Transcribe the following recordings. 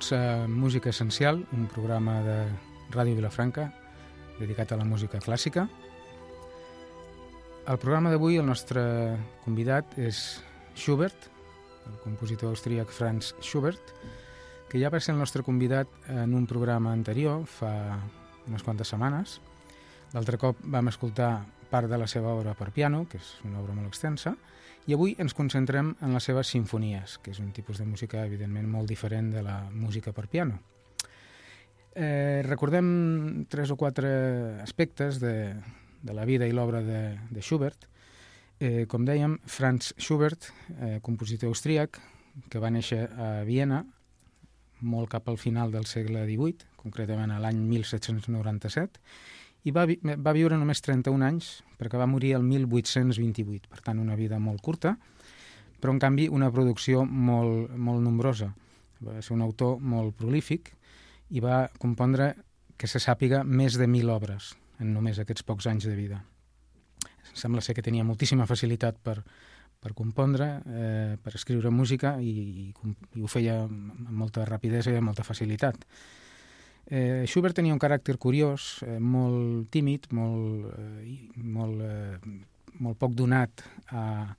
Benvinguts a Música Essencial, un programa de Ràdio Vilafranca dedicat a la música clàssica. Al programa d'avui el nostre convidat és Schubert, el compositor austríac Franz Schubert, que ja va ser el nostre convidat en un programa anterior, fa unes quantes setmanes. L'altre cop vam escoltar part de la seva obra per piano, que és una obra molt extensa, i avui ens concentrem en les seves simfonies, que és un tipus de música, evidentment, molt diferent de la música per piano. Recordem 3 o 4 aspectes de la vida i l'obra de Schubert. Com dèiem, Franz Schubert, compositor austríac, que va néixer a Viena molt cap al final del segle XVIII, concretament a l'any 1797, i va viure només 31 anys, perquè va morir el 1828, per tant una vida molt curta, però en canvi una producció molt nombrosa. Va ser un autor molt prolífic i va compondre, que se sàpiga, més de 1.000 obres en només aquests pocs anys de vida. Sembla ser que tenia moltíssima facilitat per compondre, per escriure música, i ho feia amb molta rapidesa i amb molta facilitat. Schubert tenia un caràcter curiós, molt tímid, molt poc donat a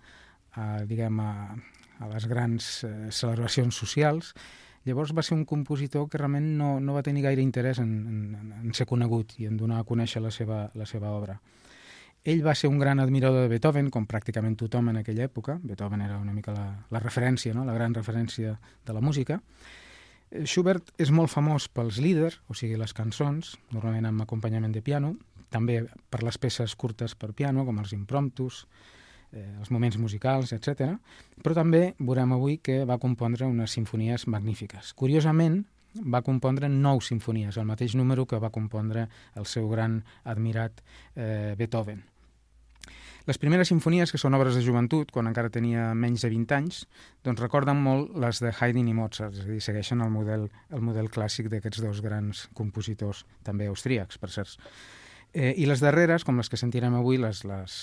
les grans celebracions socials. Llavors va ser un compositor que realment no va tenir gaire interès en ser conegut i en donar a conèixer la seva obra. Ell va ser un gran admirador de Beethoven, com pràcticament tothom en aquella època. Beethoven era una mica la referència, no? La gran referència de la música. Schubert és molt famós pels lieder, o sigui, les cançons, normalment amb acompanyament de piano, també per les peces curtes per piano, com els impromptus, els moments musicals, etc. Però també veurem avui que va compondre unes simfonies magnífiques. Curiosament, va compondre 9 simfonies, el mateix número que va compondre el seu gran admirat Beethoven. Les primeres simfonies, que són obres de joventut, quan encara tenia menys de 20 anys, doncs recorden molt les de Haydn i Mozart, és a dir, segueixen el model clàssic d'aquests dos grans compositors, també austríacs, per cert. I les darreres, com les que sentirem avui, les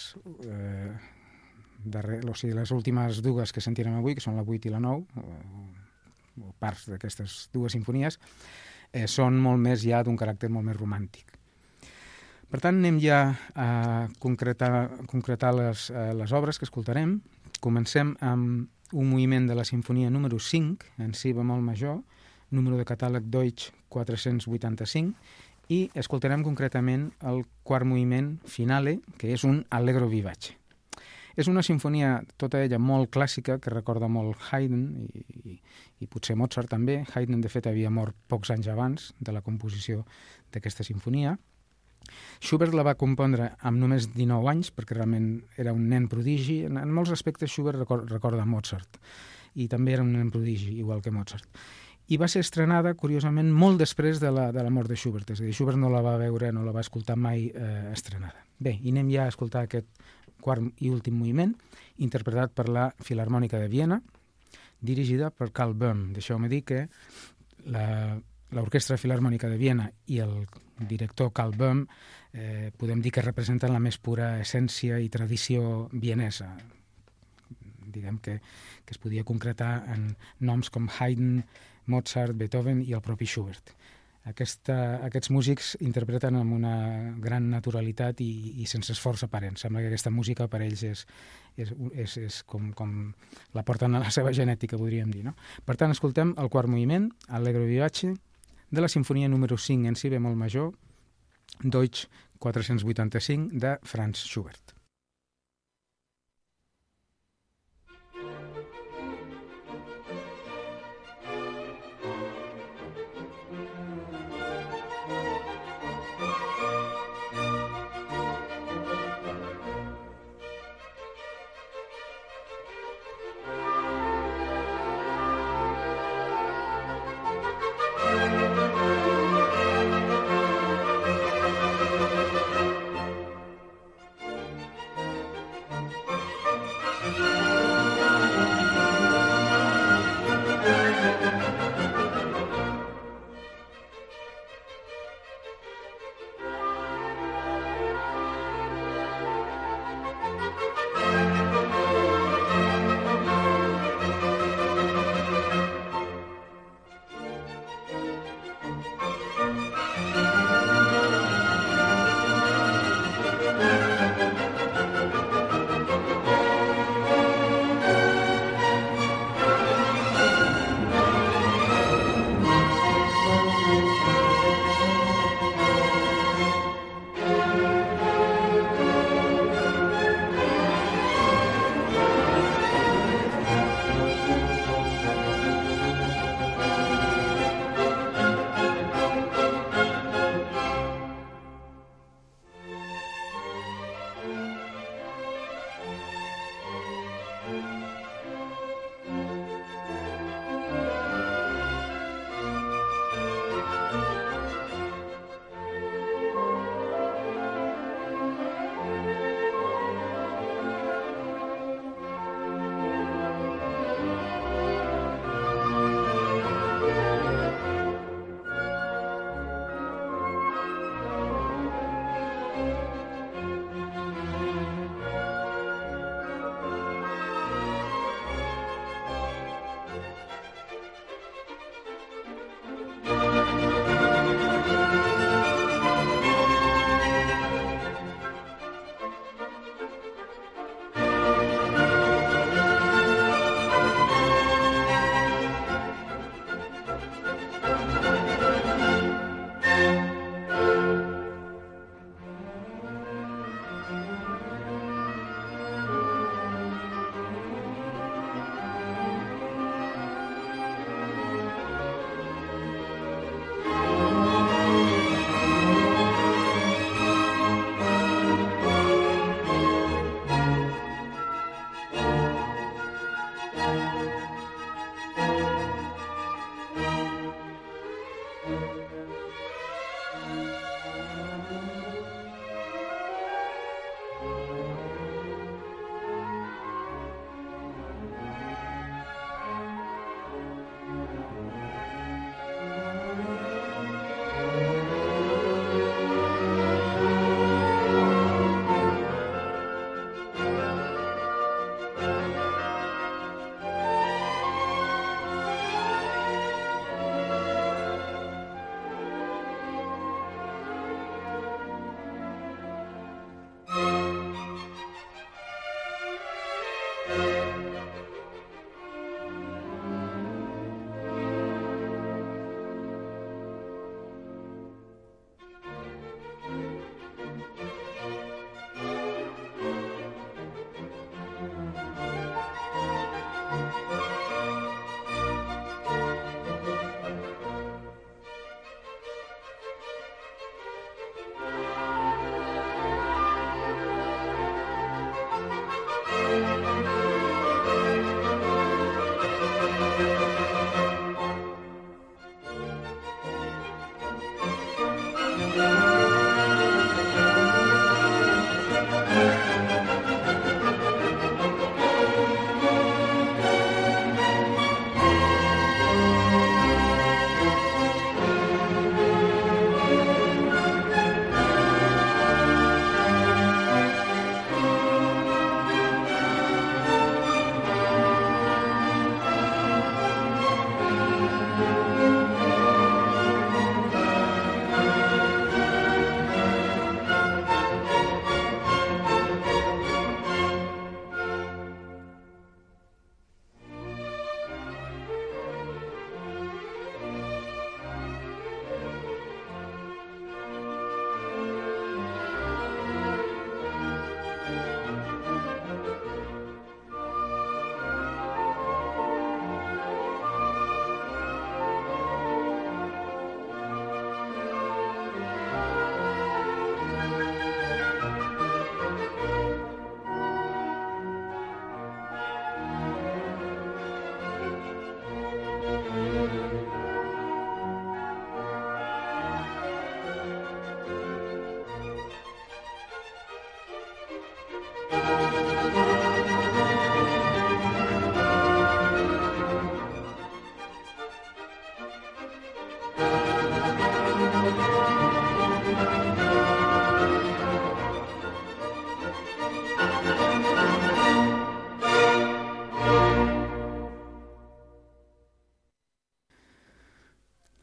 últimes dues que sentirem avui, que són la 8 i la 9, o parts d'aquestes dues simfonies, són molt més ja d'un caràcter molt més romàntic. Per tant, anem ja a concretar les obres que escoltarem. Comencem amb un moviment de la sinfonia número 5, en si bemol major, número de catàleg Deutsch 485, i escoltarem concretament el quart moviment finale, que és un allegro vivace. És una sinfonia, tota ella molt clàssica, que recorda molt Haydn i potser Mozart també. Haydn, de fet, havia mort pocs anys abans de la composició d'aquesta sinfonia. Schubert la va compondre amb només 19 anys, perquè realment era un nen prodigi. En molts aspectes Schubert recorda Mozart, i també era un nen prodigi, igual que Mozart. I va ser estrenada, curiosament, molt després de la mort de Schubert, és a dir, Schubert no la va veure, no la va escoltar mai estrenada. Bé, i anem ja a escoltar aquest quart i últim moviment, interpretat per la Filharmònica de Viena, dirigida per Karl Böhm. Deixeu-me dir que l'Orquestra Filharmònica de Viena i el director Karl Böhm podem dir que representen la més pura essència i tradició vienesa. Diguem que es podia concretar en noms com Haydn, Mozart, Beethoven i el propi Schubert. Aquests músics interpreten amb una gran naturalitat i sense esforç aparent. Sembla que aquesta música per ells és com la porten a la seva genètica, podríem dir, no? Per tant, escoltem el quart moviment, Allegro vivace, de la sinfonia número 5 en si bemol major, Deutsch 485, de Franz Schubert.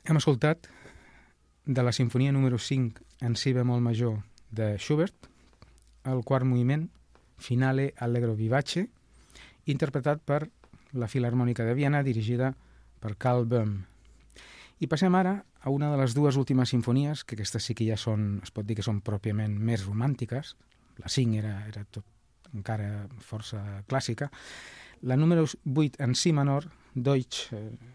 Hem escoltat de la sinfonia número 5 en si bemol major de Schubert, el quart moviment, Finale Allegro Vivace, interpretat per la Filharmònica de Viena, dirigida per Karl Böhm. I passem ara a una de les dues últimes sinfonies, que aquestes sí que ja són, es pot dir que són pròpiament més romàntiques. La 5 era tot encara força clàssica. La número 8 en si menor, Deutsch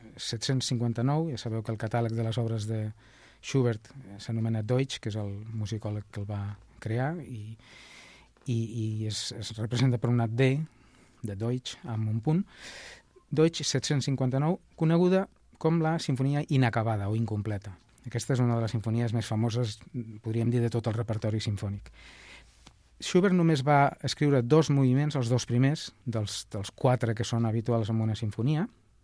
759, ja sabeu que el catàleg de les obres de Schubert s'anomena Deutsch, que és el musicòleg que el va crear, i es representa per una D de Deutsch amb un punt. Deutsch 759, coneguda com la sinfonia inacabada o incompleta. Aquesta és una de les sinfonies més famoses, podríem dir, de tot el repertori sinfònic. Schubert només va escriure 2 moviments, els 2 primers, dels 4 que són habituals en una sinfonia.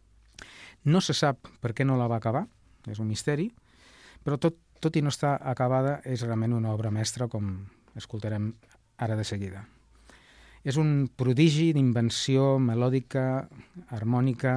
No se sap per què no la va acabar, és un misteri, però tot i no estar acabada és realment una obra mestra, com escoltarem ara de seguida. És un prodigi d'invenció melòdica, harmònica,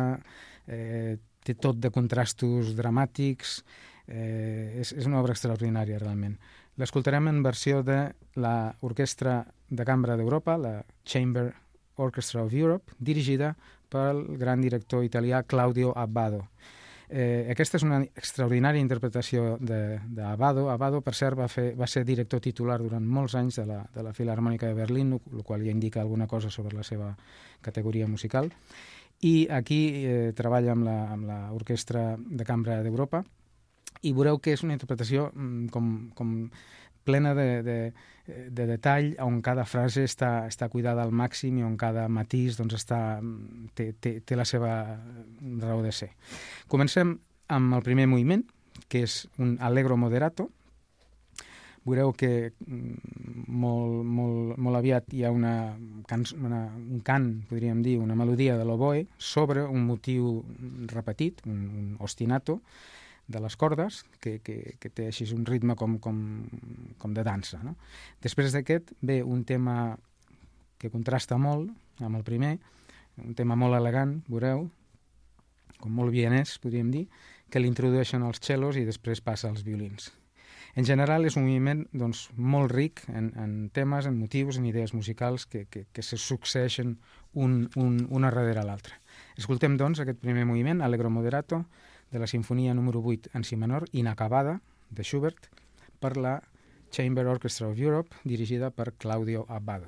té tot de contrastos dramàtics, és una obra extraordinària realment. L'escoltarem en versió de l'Orquestra de Cambra d'Europa, la Chamber Orchestra of Europe, dirigida pel gran director italià Claudio Abbado. Aquesta és una extraordinària interpretació d'Abbado. Abbado, per cert, va ser director titular durant molts anys de la Filharmònica de Berlín, el qual ja indica alguna cosa sobre la seva categoria musical. I aquí treballa amb l'Orquestra de Cambra d'Europa, i veureu que és una interpretació com plena de detall, on cada frase està cuidada al màxim i on cada matís doncs, té la seva raó de ser. Comencem amb el primer moviment, que és un allegro moderato. Veureu que molt aviat hi ha un cant, podríem dir, una melodia de l'oboe sobre un motiu repetit, un ostinato, de les cordes, que té així un ritme com de dansa. No? Després d'aquest ve un tema que contrasta molt amb el primer, un tema molt elegant, veureu, com molt vienès, podríem dir, que l'introdueixen els cellos i després passa als violins. En general és un moviment doncs, molt ric en temes, en motius, en idees musicals que se succeeixen una darrere l'altra. Escoltem, doncs, aquest primer moviment, Allegro Moderato, de la sinfonia número 8 en si menor, inacabada, de Schubert, per la Chamber Orchestra of Europe, dirigida per Claudio Abbado.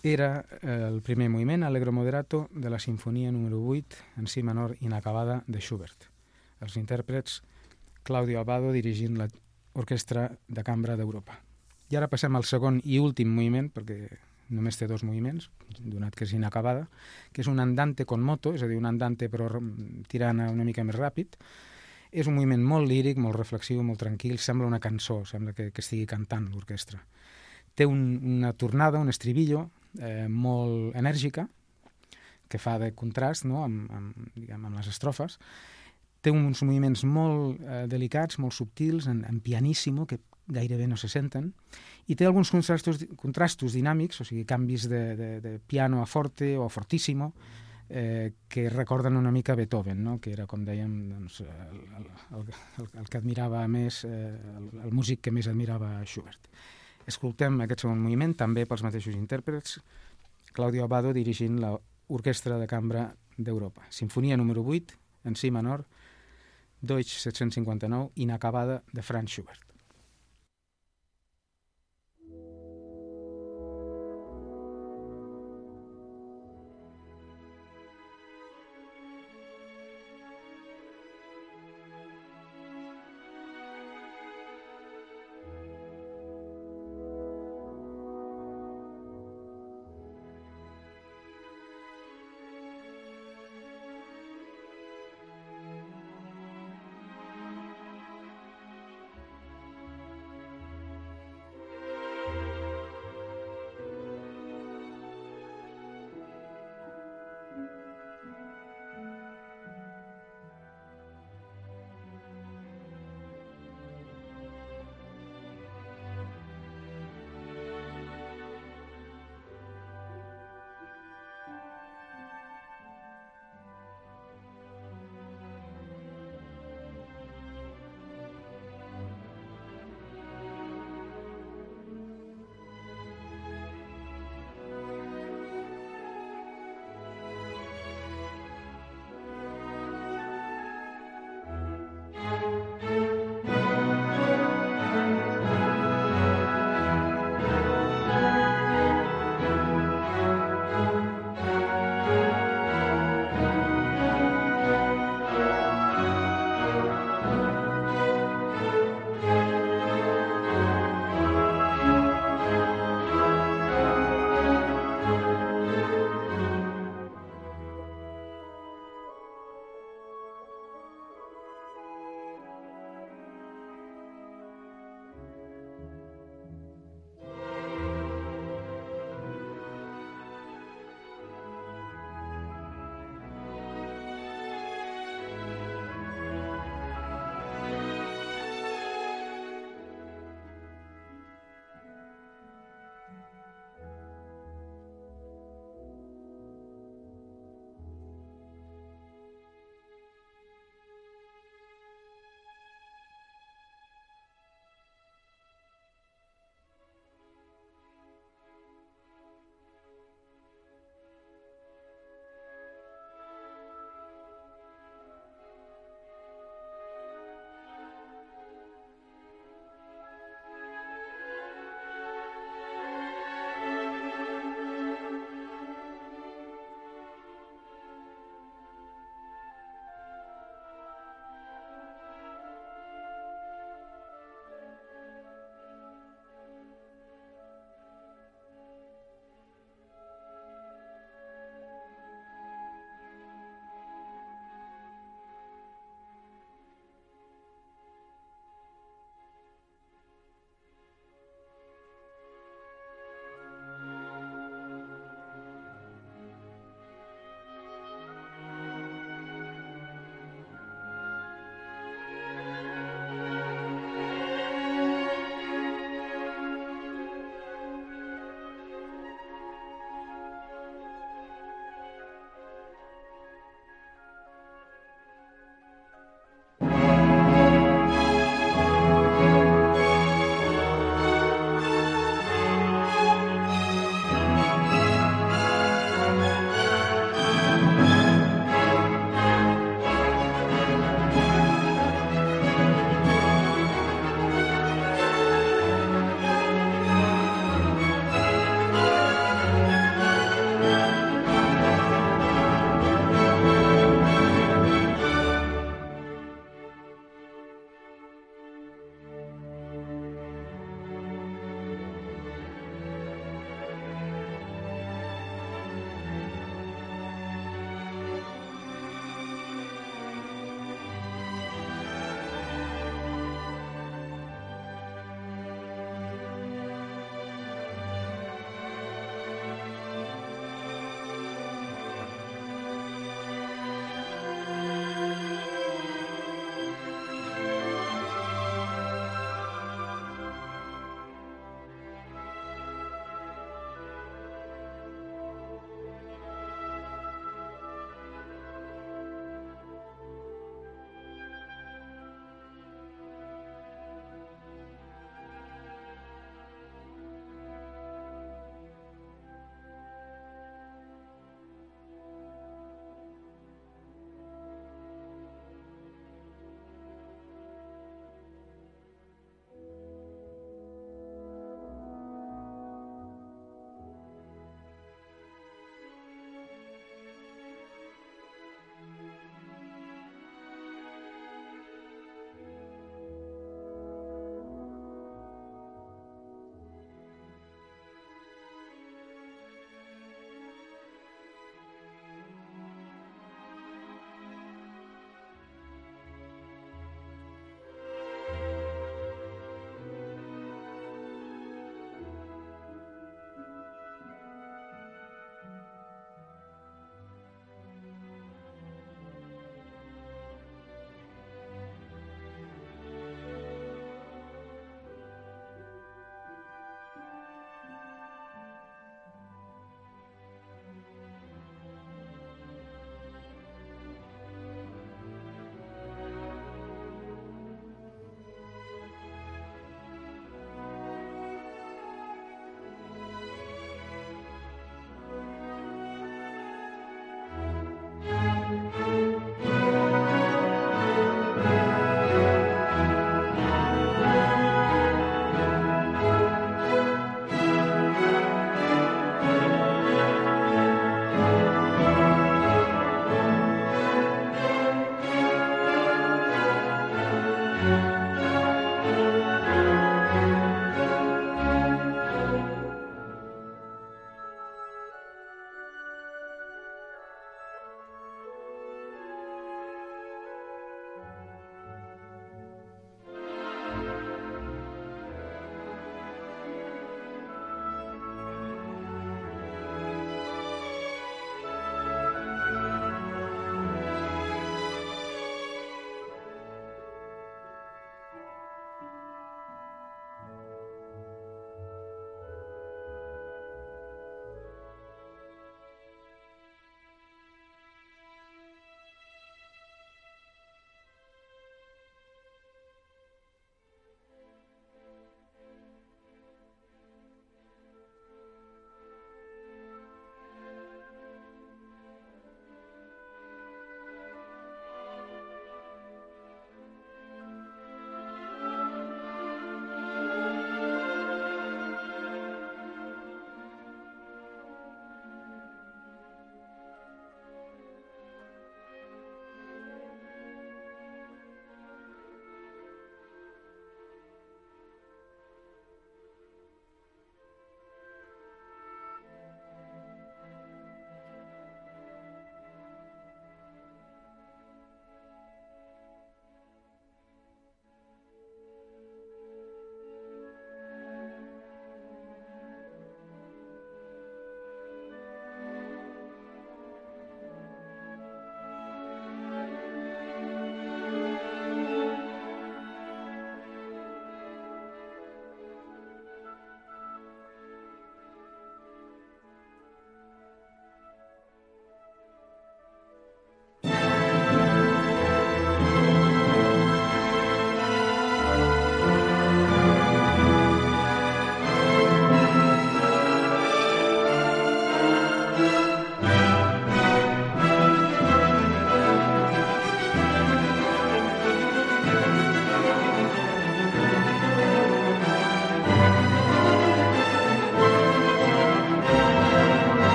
era el primer moviment, Allegro moderato, de la sinfonia número 8 en si menor inacabada de Schubert. Els intèrprets Claudio Abbado dirigint l'Orquestra de Cambra d'Europa. I ara passem al segon i últim moviment, perquè només té 2 moviments, donat que és inacabada, que és un andante con moto, és a dir, un andante però tirant una mica més ràpid. És un moviment molt líric, molt reflexiu, molt tranquil, sembla una cançó, sembla que estigui cantant l'orquestra. Té una tornada, un estribillo molt enèrgica, que fa de contrast, no?, amb les estrofes. Té uns moviments molt delicats, molt subtils, en pianissimo, que gairebé no se senten, i té alguns contrastos dinàmics, o sigui, canvis de piano a forte o a fortissimo, que recorden una mica Beethoven, no?, que era, com dèiem, doncs, el que admirava més, el músic que més admirava Schubert. Escoltem aquest segon moviment, també pels mateixos intèrprets, Claudio Abbado dirigint l'Orquestra de Cambra d'Europa. Sinfonia número 8, en si menor, Deutsch 759, inacabada, de Franz Schubert.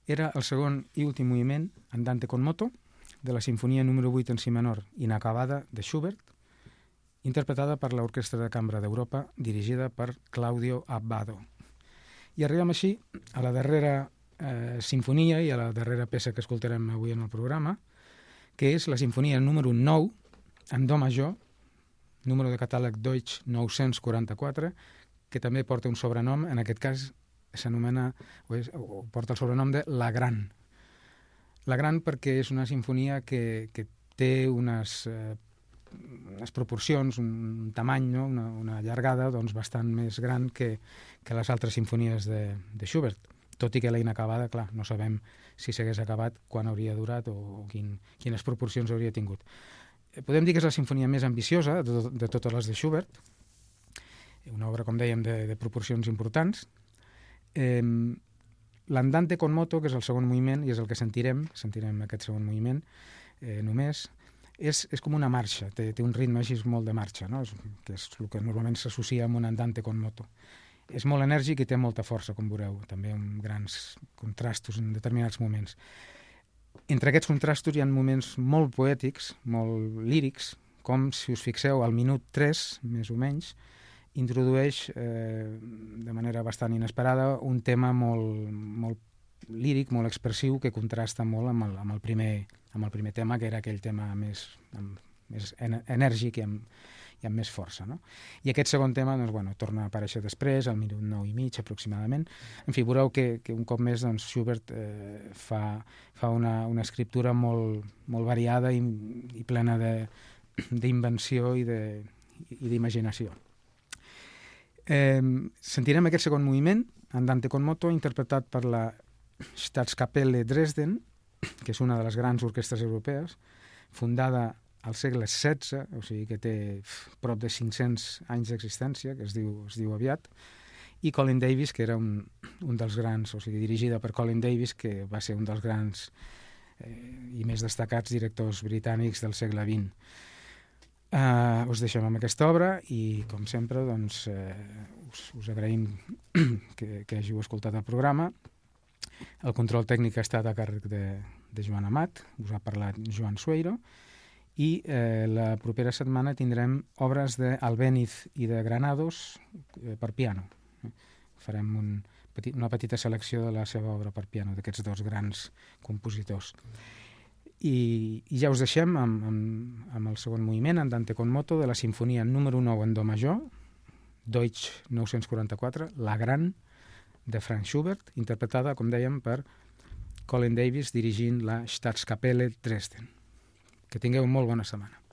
era el segon i últim moviment, Andante con moto, de la sinfonia número 8 en si menor, inacabada, de Schubert, interpretada per l'Orquestra de Cambra d'Europa, dirigida per Claudio Abbado. I arribem així a la darrera sinfonia i a la darrera peça que escoltarem avui en el programa, que és la sinfonia número 9, en do major, número de catàleg Deutsch 944, que també porta un sobrenom, en aquest cas s'anomena, o porta el sobrenom de La Gran. La Gran perquè és una sinfonia que té unes proporcions, un tamany, no? una llargada bastant més gran que les altres sinfonies de Schubert, tot i que la inacabada, clar, no sabem si s'hagués acabat, quan hauria durat o quines proporcions hauria tingut. Podem dir que és la sinfonia més ambiciosa de totes les de Schubert, una obra, com dèiem, de proporcions importants. L'Andante con moto, que és el segon moviment, i és el que sentirem aquest segon moviment només, és com una marxa, té un ritme així molt de marxa, no? Que és el que normalment s'associa amb un Andante con moto. És molt enèrgic i té molta força, com veureu, també amb grans contrastos en determinats moments. Entre aquests contrastos hi ha moments molt poètics, molt lírics, com, si us fixeu, al minut 3, més o menys, introdueix de manera bastant inesperada un tema molt líric, molt expressiu, que contrasta molt amb el primer tema, que era aquell tema més enèrgic i amb més força, no? I aquest segon tema torna a aparèixer després, al minut 9 i mig aproximadament. En fi, veureu que un cop més Schubert fa una escriptura molt variada i plena d'invenció i d'imaginació. Sentirem aquest segon moviment, Andante con moto, interpretat per la Staatskapelle Dresden, que és una de les grans orquestres europees, fundada al segle XVI, o sigui que té prop de 500 anys d'existència, que es diu aviat, i Colin Davis, que era un dels grans, o sigui, dirigida per Colin Davis, que va ser un dels grans i més destacats directors britànics del segle XX. Us deixem amb aquesta obra i, com sempre, us agraïm que hàgiu escoltat el programa. El control tècnic ha estat a càrrec de Joan Amat, us ha parlat Joan Sueiro, i la propera setmana tindrem obres d'Albéniz i de Granados per piano. Farem una petita selecció de la seva obra per piano, d'aquests dos grans compositors. I ja us deixem amb el segon moviment, Andante con moto, de la sinfonia número 9 en do major, Deutsch 944, La Gran, de Franz Schubert, interpretada, com dèiem, per Colin Davis dirigint la Staatskapelle Dresden. Que tingueu molt bona setmana.